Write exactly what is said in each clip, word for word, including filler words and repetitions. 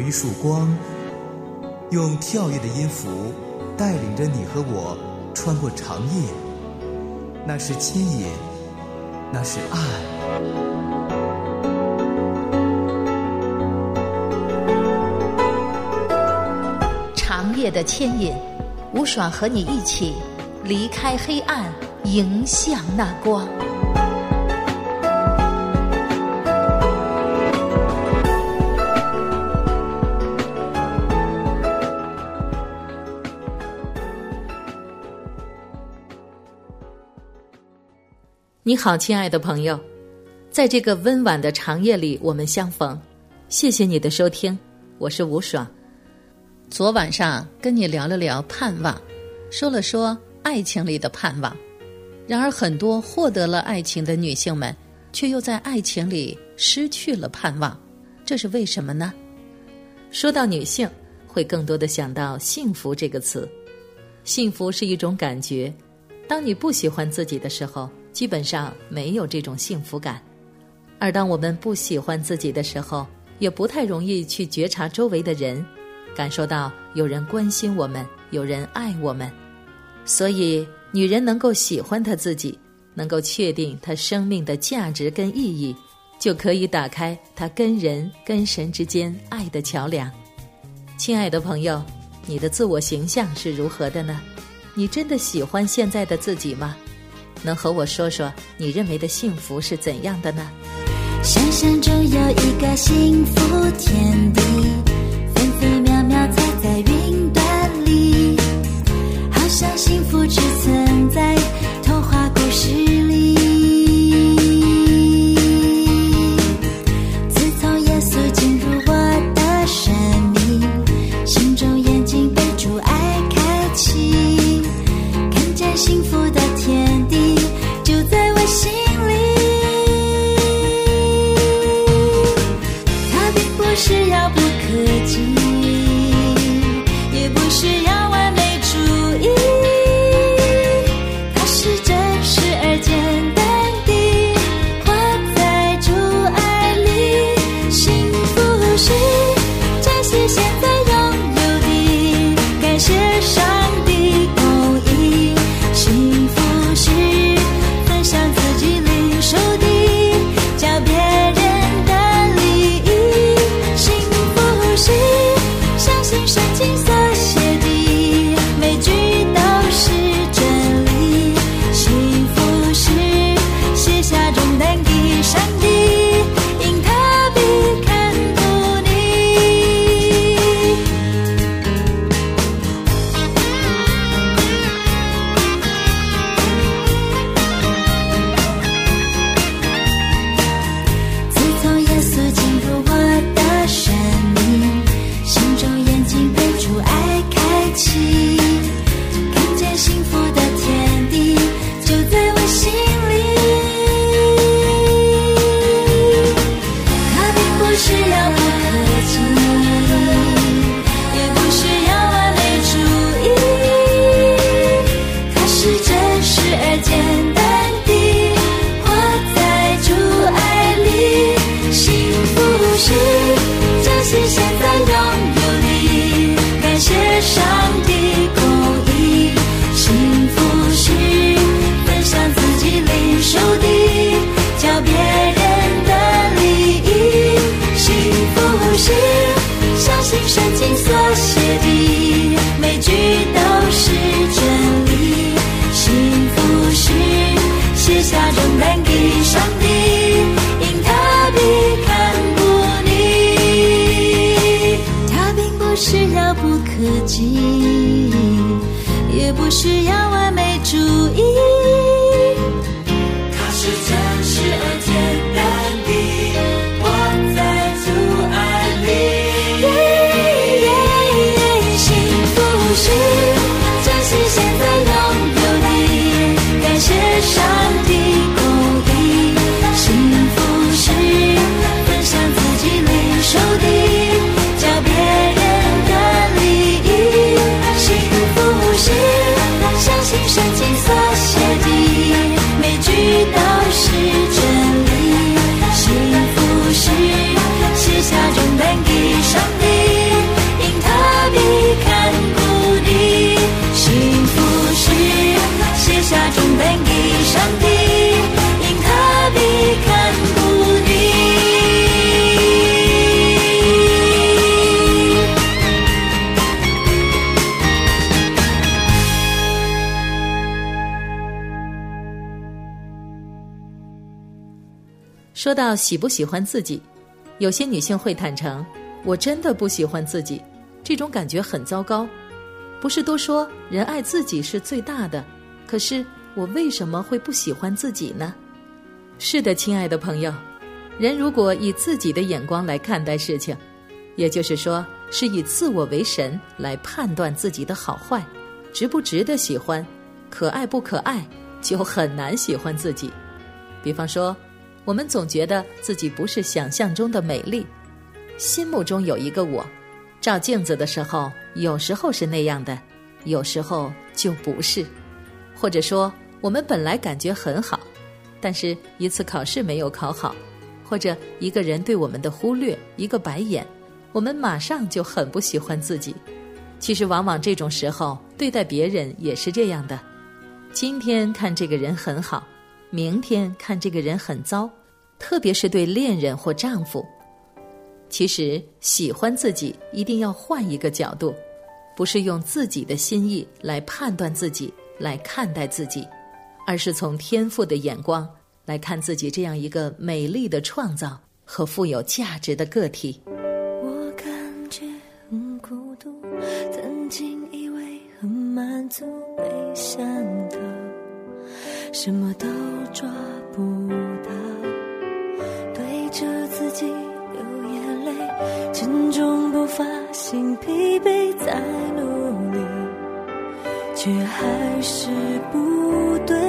一束光，用跳跃的音符带领着你和我穿过长夜。那是牵引，那是爱。 长夜的牵引，吴爽和你一起离开黑暗，迎向那光。你好，亲爱的朋友，在这个温婉的长夜里我们相逢，谢谢你的收听，我是吴爽。昨晚上跟你聊了聊盼望，说了说爱情里的盼望。然而很多获得了爱情的女性们，却又在爱情里失去了盼望，这是为什么呢？说到女性，会更多的想到幸福这个词。幸福是一种感觉，当你不喜欢自己的时候，基本上没有这种幸福感。而当我们不喜欢自己的时候，也不太容易去觉察周围的人，感受到有人关心我们，有人爱我们。所以女人能够喜欢她自己，能够确定她生命的价值跟意义，就可以打开她跟人跟神之间爱的桥梁。亲爱的朋友，你的自我形象是如何的呢？你真的喜欢现在的自己吗？能和我说说你认为的幸福是怎样的呢？ 想象中有一个幸福天地，分分秒秒踩在云端里，好像幸福只存在童话故事里。自从耶稣进入我的生命，心中眼睛被主爱开启，看见幸福的天地就在我心里。它并不是遥不可及，也不是要完美主义，它是真实而坚说到喜不喜欢自己，有些女性会坦诚，我真的不喜欢自己，这种感觉很糟糕。不是都说人爱自己是最大的，可是我为什么会不喜欢自己呢？是的，亲爱的朋友，人如果以自己的眼光来看待事情，也就是说是以自我为神来判断自己的好坏，值不值得喜欢，可爱不可爱，就很难喜欢自己。比方说，我们总觉得自己不是想象中的美丽，心目中有一个我，照镜子的时候有时候是那样的，有时候就不是。或者说我们本来感觉很好，但是一次考试没有考好，或者一个人对我们的忽略，一个白眼，我们马上就很不喜欢自己。其实往往这种时候对待别人也是这样的，今天看这个人很好，明天看这个人很糟，特别是对恋人或丈夫。其实喜欢自己一定要换一个角度，不是用自己的心意来判断自己，来看待自己，而是从天父的眼光来看自己这样一个美丽的创造和富有价值的个体。 我感觉很孤独，曾经以为很满足，没想到什么都抓不到，对着自己流眼泪，沉重不发，心疲惫在努力，却还是不对。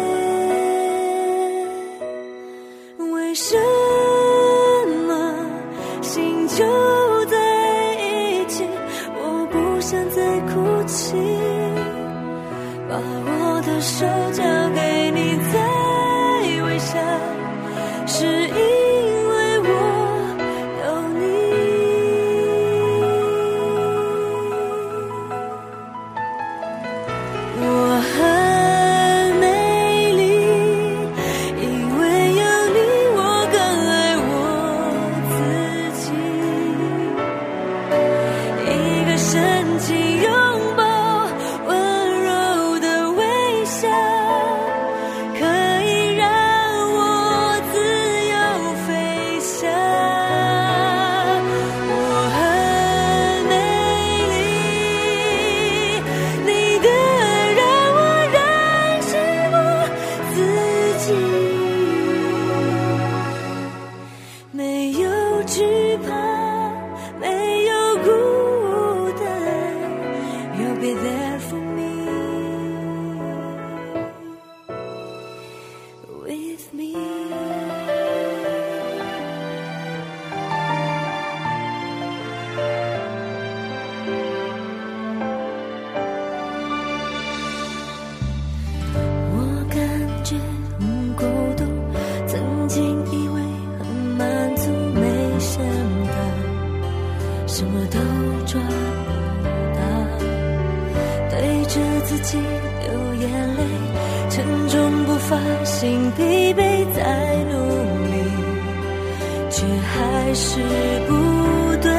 为什么心就在一起，我不想再哭泣，把我的手交给你再微笑，是因为我有你。我很美丽，因为有你我更爱我自己，一个深情拥抱，温柔的微笑，可以让我自由飞翔。我很美丽，你的爱让我燃起我自己，没有惧怕，没有孤单，You'll be there for me, with me. 我感觉很孤独，曾经以为很满足，没想到什么都抓不到，对着自己流眼泪，沉重不发，心疲惫在努力，却还是不对。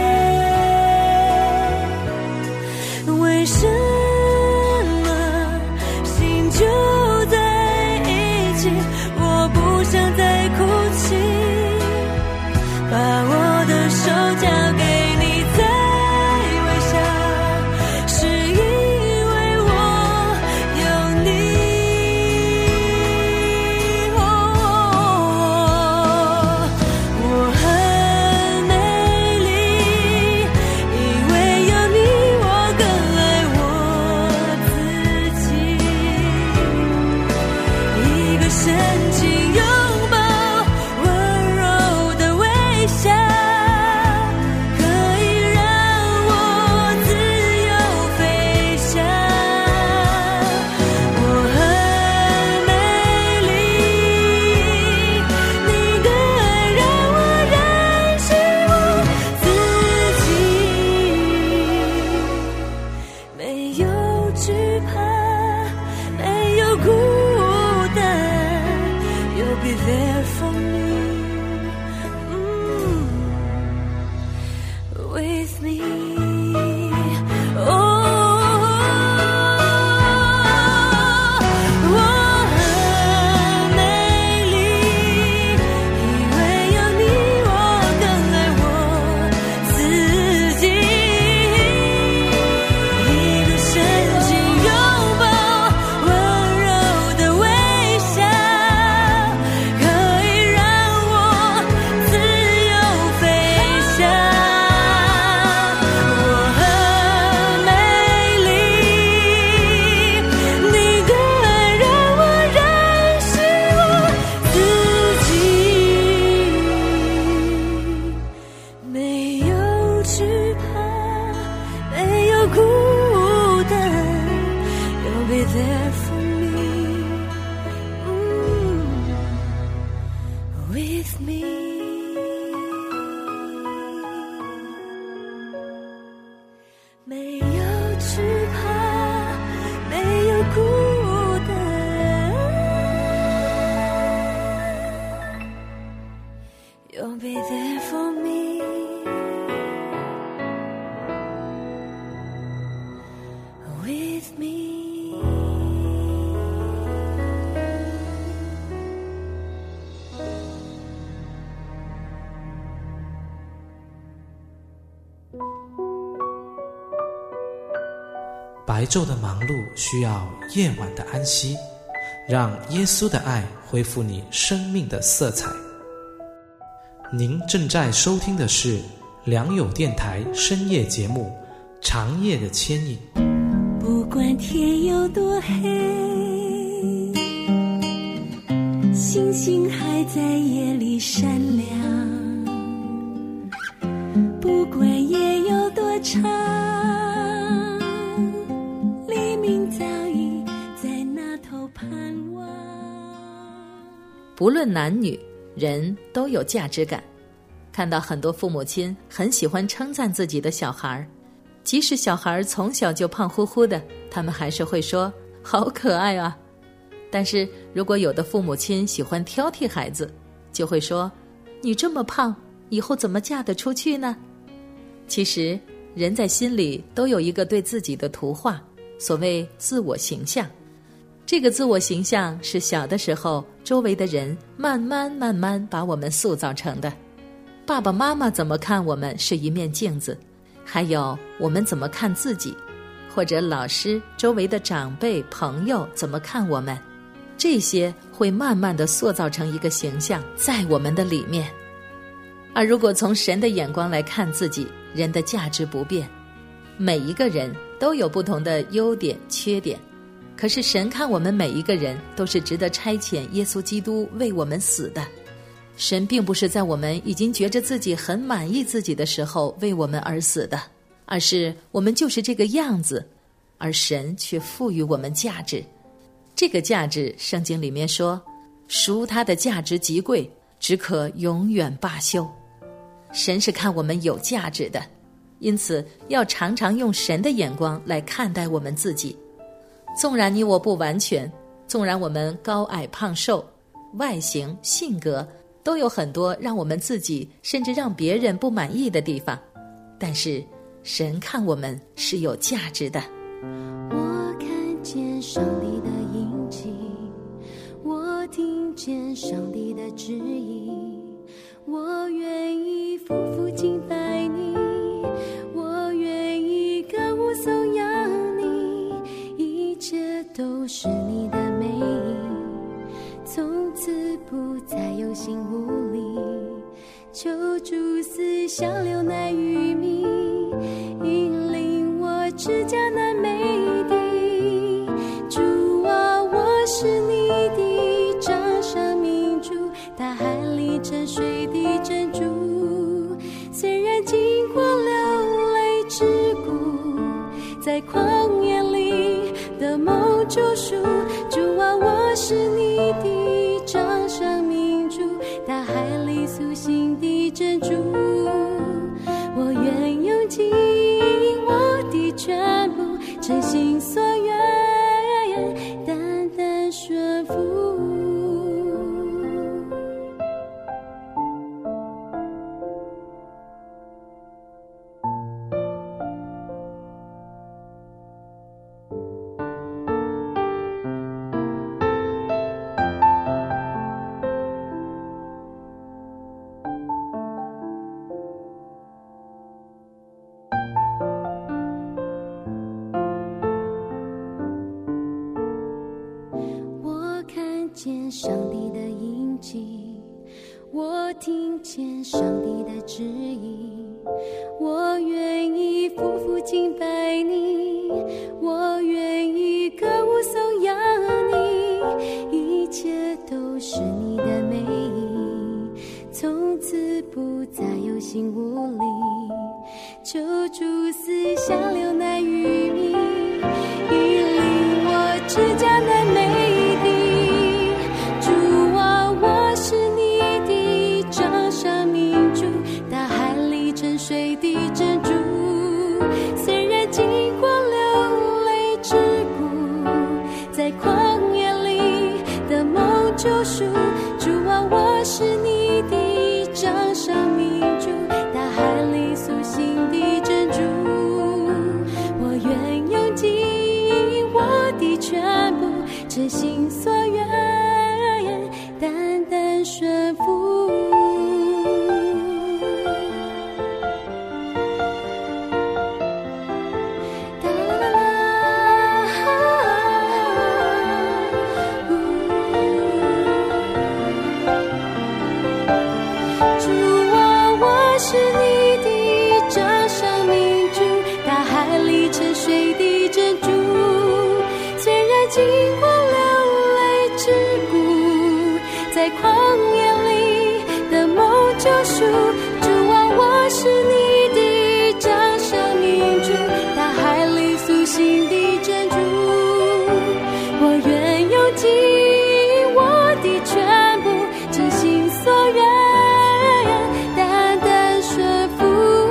为什么心就在一起，我不想再哭泣，把我的手交给你再微笑，是因为我有你。我很美丽，因为有你我更爱我自己，一个深情拥抱，温柔的微笑，可以让我自由飞翔。我很美丽，你的爱让我燃起我自己，没有惧怕，没有孤单，You'll be there for me, mm, with me. Oh, 我很美丽，因 me， 没有惧怕，没有孤单， You'll be there for me， with me。 白昼的忙碌需要夜晚的安息，让耶稣的爱恢复你生命的色彩。您正在收听的是良友电台深夜节目《长夜的牵引》。 不管天有多黑，星星还在夜里闪亮，不管夜有多长，黎明早已在那头盼望。 不论男女，人都有价值感。看到很多父母亲很喜欢称赞自己的小孩，即使小孩从小就胖乎乎的，他们还是会说好可爱啊。但是如果有的父母亲喜欢挑剔孩子，就会说你这么胖，以后怎么嫁得出去呢？其实人在心里都有一个对自己的图画，所谓自我形象。这个自我形象是小的时候周围的人慢慢慢慢把我们塑造成的。爸爸妈妈怎么看我们是一面镜子，还有我们怎么看自己，或者老师、周围的长辈、朋友怎么看我们，这些会慢慢地塑造成一个形象在我们的里面。而如果从神的眼光来看自己，人的价值不变，每一个人都有不同的优点、缺点，可是神看我们每一个人都是值得差遣耶稣基督为我们死的。神并不是在我们已经觉着自己很满意自己的时候为我们而死的，而是我们就是这个样子，而神却赋予我们价值。这个价值圣经里面说，赎他的价值极贵，只可永远罢休。神是看我们有价值的，因此要常常用神的眼光来看待我们自己。纵然你我不完全，纵然我们高矮胖瘦，外形性格都有很多让我们自己甚至让别人不满意的地方，但是神看我们是有价值的。 我看见上帝的印记，我听见上帝的旨意，我愿意夫妇敬拜你，我愿意歌舞颂扬你，一切都是你的美意，从此不再有心无力，求主赐下流奶与蜜，引领我至迦南美地。主啊，我是你的掌上明珠，大海里沉睡的珍珠，虽然经过流泪之谷，在旷野里的梦救赎。主啊，我是你的掌上明珠，大海里苏醒的珍珠，我愿用尽我的全部，真心所愿，单单顺服。见上帝的印记，我听见上帝的旨意，我愿意夫妇敬拜你，我愿意歌舞颂扬你，一切都是你的美意，从此不再有心无力，求主赐下流奶与蜜，引领我至迦南美地。主啊，我是你的主啊，我是你的掌上明珠，大海里苏醒的珍珠，我愿用尽我的全部，真心所愿，单单顺服。经过流泪之谷，在旷野里的梦救赎，主啊，我是你的掌上明珠，大海里苏醒的珍珠，我愿用尽我的全部，真心所愿，单单顺服。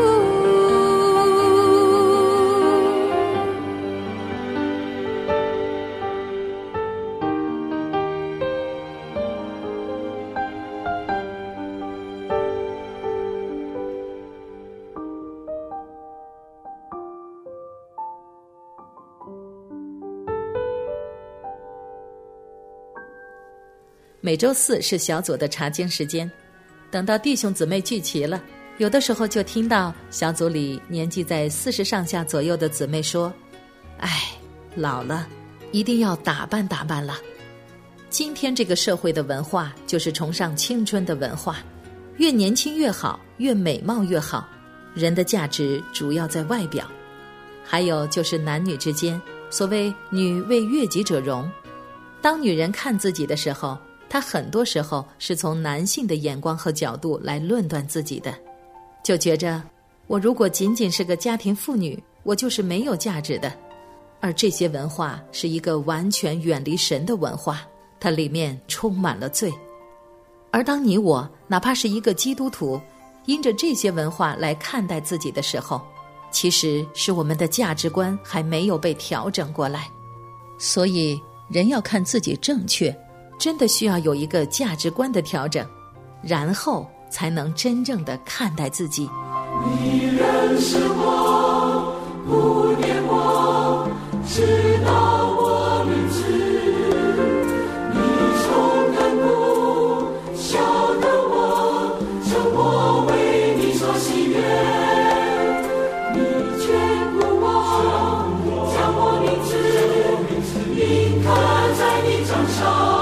每周四是小组的查经时间，等到弟兄姊妹聚齐了，有的时候就听到小组里年纪在四十上下左右的姊妹说：哎，老了，一定要打扮打扮了。今天这个社会的文化就是崇尚青春的文化，越年轻越好，越美貌越好，人的价值主要在外表。还有就是男女之间，所谓女为悦己者容，当女人看自己的时候，她很多时候是从男性的眼光和角度来论断自己的，就觉着我如果仅仅是个家庭妇女，我就是没有价值的。而这些文化是一个完全远离神的文化，它里面充满了罪。而当你我哪怕是一个基督徒，因着这些文化来看待自己的时候，其实是我们的价值观还没有被调整过来。所以人要看自己正确，真的需要有一个价值观的调整，然后才能真正的看待自己。 你认识我，不念我，知道我名字，你从亘古晓得我，称我为你所喜悦，你眷顾我，将我名字印刻在你掌上。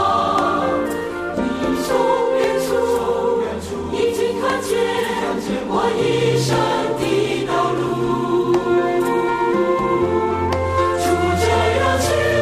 我一生的道路，主这样去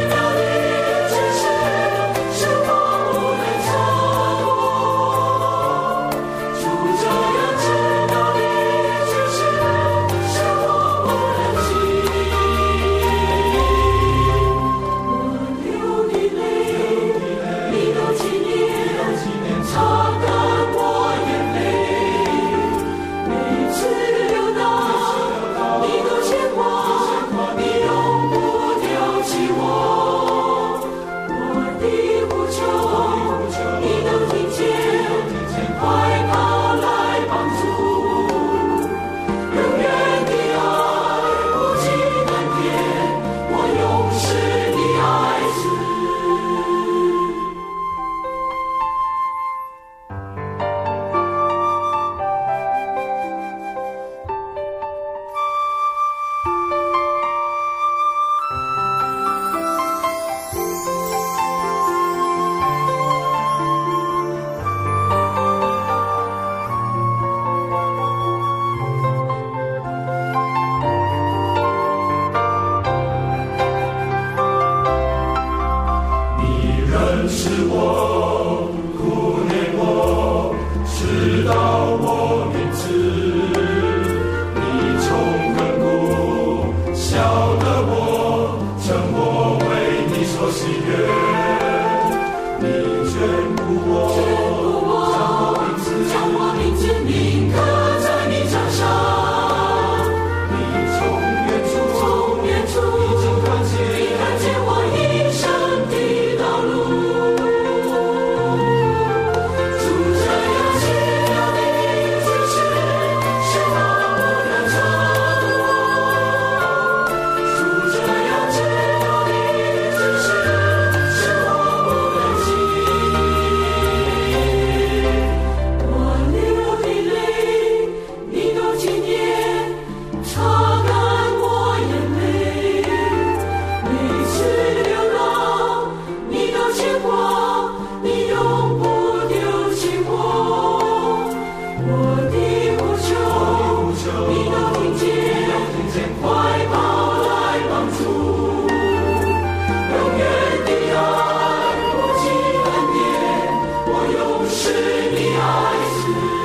永是你爱子，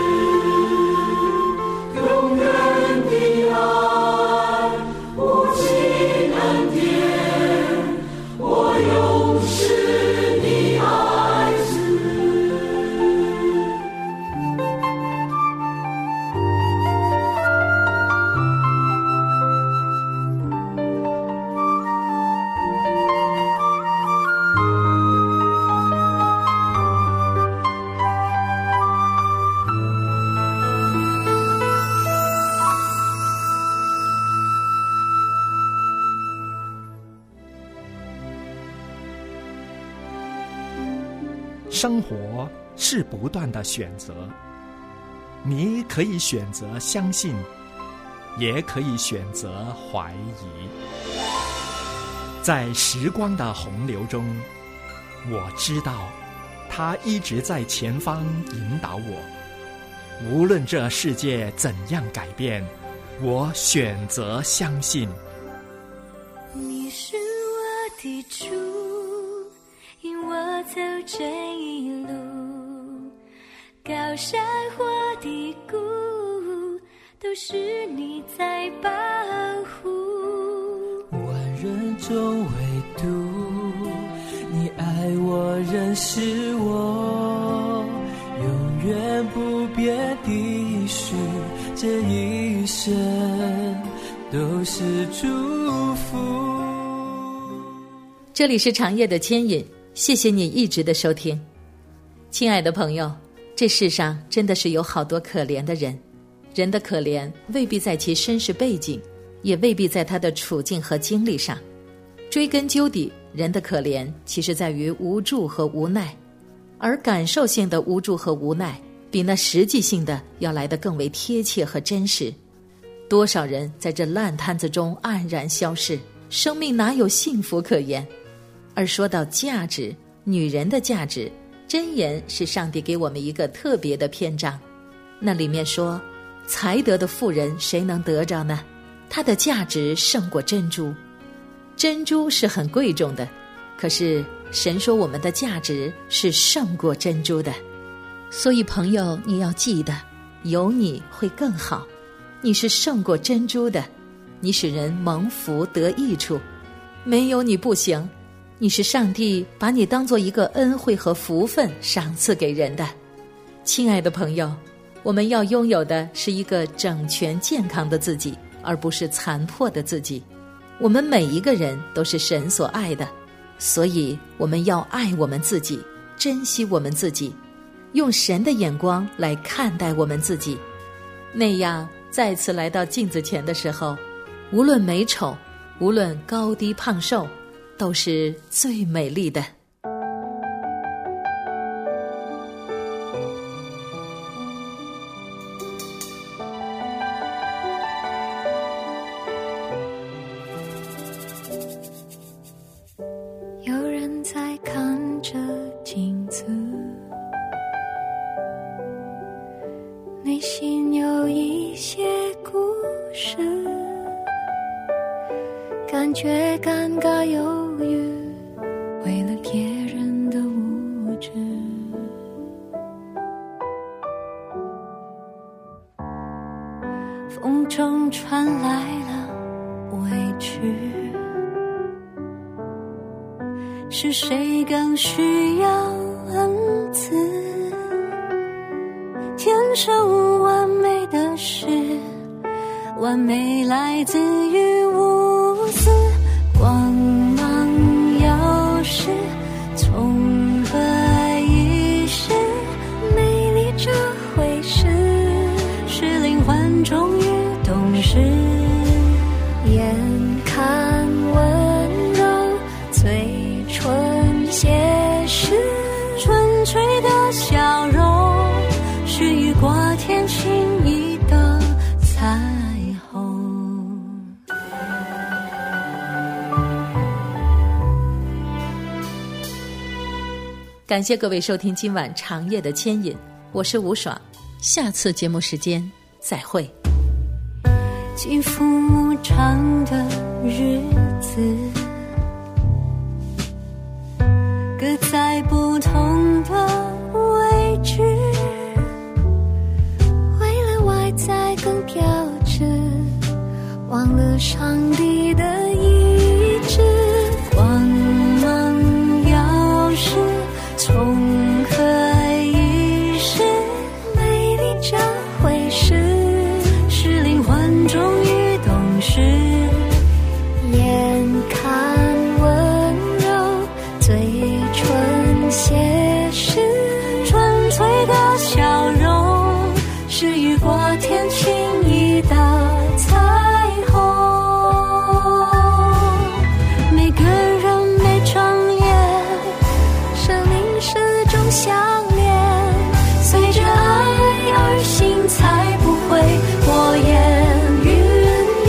永远的爱，无尽恩典，我永是你爱子。 生活是不断的选择，你可以选择相信，也可以选择怀疑。在时光的洪流中，我知道他一直在前方引导我。无论这世界怎样改变，我选择相信。 你是我的主，引我走这一路，高山或低谷，都是你在保护。 万人中唯独你爱我，认识我，永远不变的是这一生都是祝福。 这里是长夜的牵引，谢谢你一直的收听。亲爱的朋友，这世上真的是有好多可怜的人，人的可怜未必在其身世背景，也未必在他的处境和经历上。追根究底，人的可怜其实在于无助和无奈，而感受性的无助和无奈比那实际性的要来得更为贴切和真实。多少人在这烂摊子中黯然消逝，生命哪有幸福可言？而说到价值，女人的价值，箴言是上帝给我们一个特别的篇章。那里面说，才德的妇人谁能得着呢？她的价值胜过珍珠。珍珠是很贵重的，可是神说我们的价值是胜过珍珠的。所以朋友，你要记得，有你会更好，你是胜过珍珠的，你使人蒙福得益处。没有你不行，你是上帝把你当作一个恩惠和福分赏赐给人的。亲爱的朋友，我们要拥有的是一个整全健康的自己，而不是残破的自己。我们每一个人都是神所爱的，所以我们要爱我们自己，珍惜我们自己，用神的眼光来看待我们自己。那样再次来到镜子前的时候，无论美丑，无论高低胖瘦，都是最美丽的。 有人在看着镜子，内心有一些故事，感觉尴尬犹豫，为了别人的无知。风中传来了委屈，是谁更需要恩赐？天生完美的事，完美来自于无私。光芒耀世，从何一世？美丽这回事，是灵魂终于懂事。眼看温柔嘴唇写诗，纯粹的笑容是雨过天晴一的彩虹。 感谢各位收听今晚长夜的牵引，我是吴爽，下次节目时间再会。 幸福长的日子，各在不同的位上帝的意志，光芒耀世，从何一世，美丽这回事，是灵魂终于懂事，眼看温柔，嘴唇写诗，纯粹的笑容，是雨过天晴一道彩虹。每个人每张脸，生命是种相连，随着爱而行，才不会火焰云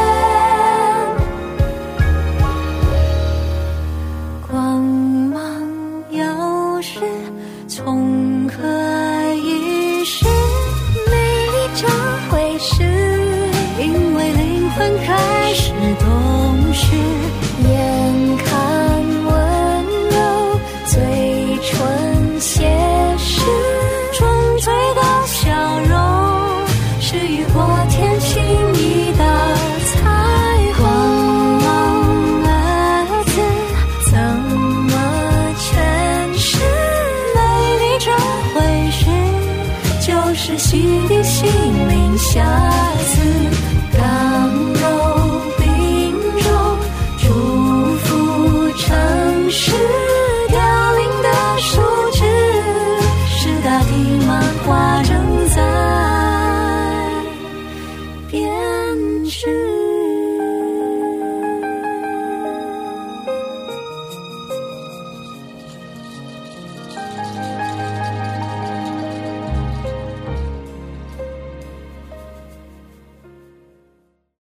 烟。光芒耀世，从何一世，美丽这回事，因为灵魂开始懂事，眼看温柔，嘴唇写诗，纯粹的笑容，是雨过天晴一道彩虹。光芒二字怎么诠释，美丽这回事，就是洗涤心灵瑕疵，刚柔并重，祝福城市凋零的树枝，是大地漫画正在编织。